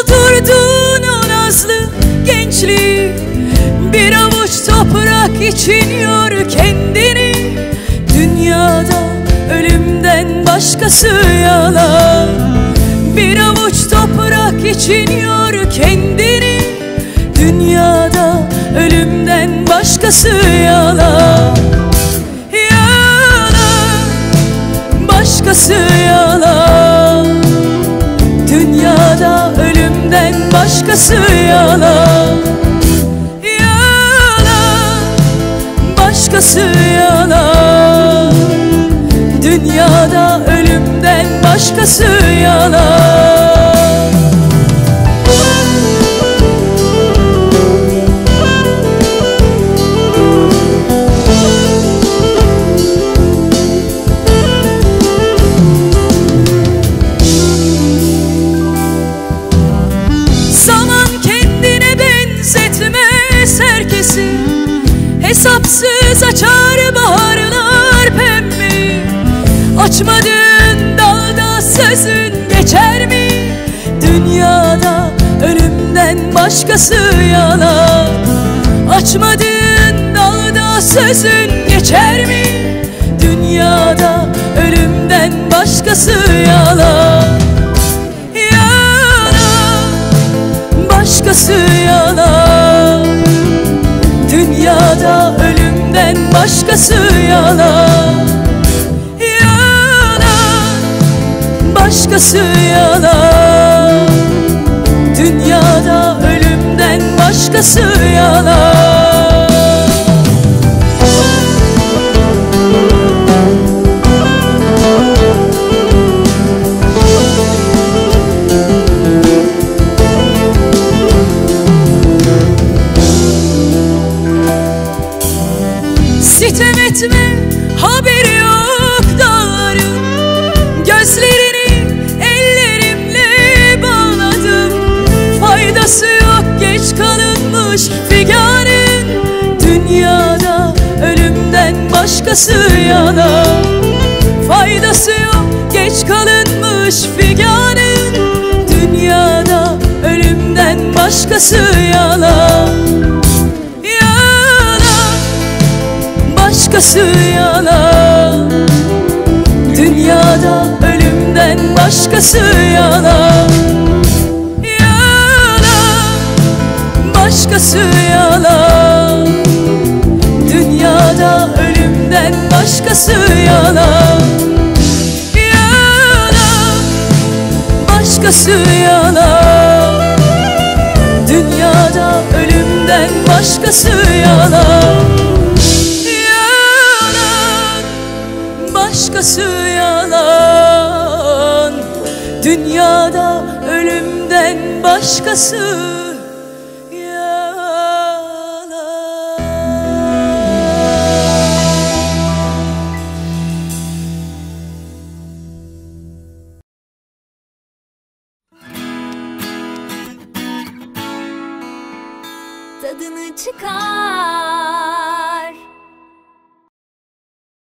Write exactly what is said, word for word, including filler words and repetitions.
Doldurdun o nazlı gençliği, bir avuç toprak için yor kendini. Dünyada ölümden başkası yalan. Bir avuç toprak için yor kendini. Dünyada ölümden başkası yalan. Yalan, başkası yalan. Dünyada ölümden başkası yalan. Yalan, başkası yalan. Dünyada ölümden başkası yalan. Hesapsız açar baharlar pembe. Açmadığın dalda sözün geçer mi? Dünyada ölümden başkası yalan. Açmadığın dalda sözün geçer mi? Dünyada ölümden başkası yalan. Yalan, başkası yalan. Dünyada ölümden başkası yalan. Yalan, başkası yalan. Dünyada ölümden başkası yalan. Sitem etme, haberi yok dağların. Gözlerini ellerimle bağladım. Faydası yok geç kalınmış figanın. Dünyada ölümden başkası yalan. Faydası yok geç kalınmış figanın. Dünyada ölümden başkası yalan. Başkası yalan. Dünyada ölümden başkası yalan. Yalan, başkası yalan. Dünyada ölümden başkası yalan. Yalan, başkası yalan. Dünyada ölümden başkası yalan. Başkası yalan. Dünyada ölümden başkası yalan. Tadını çıkar.